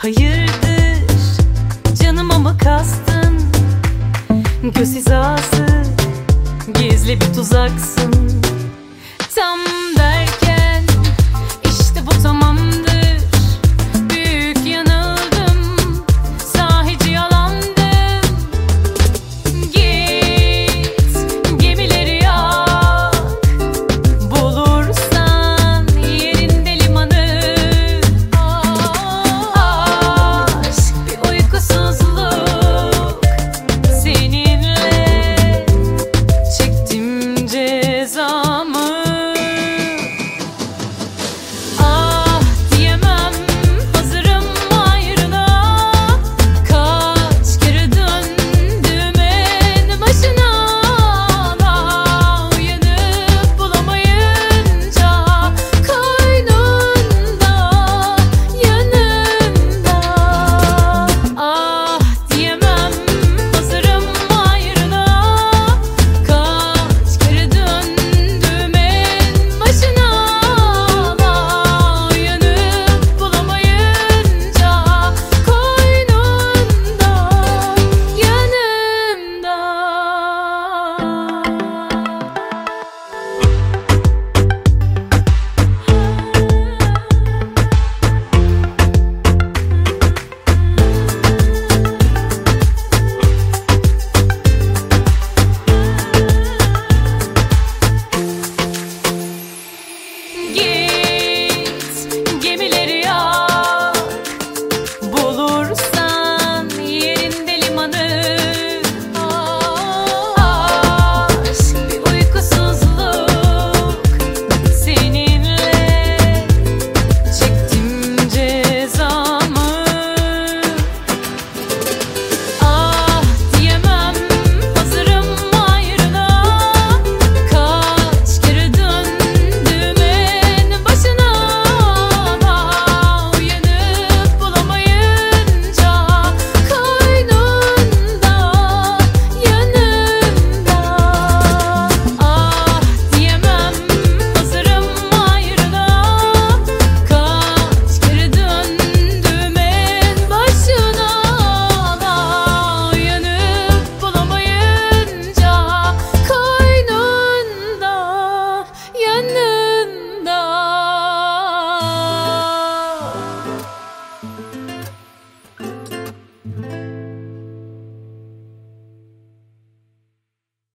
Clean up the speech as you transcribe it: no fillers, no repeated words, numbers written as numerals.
Hayırdır canıma mı kastın? Göz hizası gizli bir tuzaksın. Tam derken işte bu tamamdır. Büyük yanıldım, sahici yalandım. Git gemileri yak, bulursan yerinde limanı. Aşk bir uykusuzluk, seninle çektim cezamı. Ah diyemem, hazırım ayrılığa. Kaç kere döndüm en başına. Da uyanıp bulamayınca koynunda, yanında. Ah diyemem, hazırım ayrılığa. Kaç kere döndüm en başına. Da uyanıp bulamayınca koynunda, yanımda. Git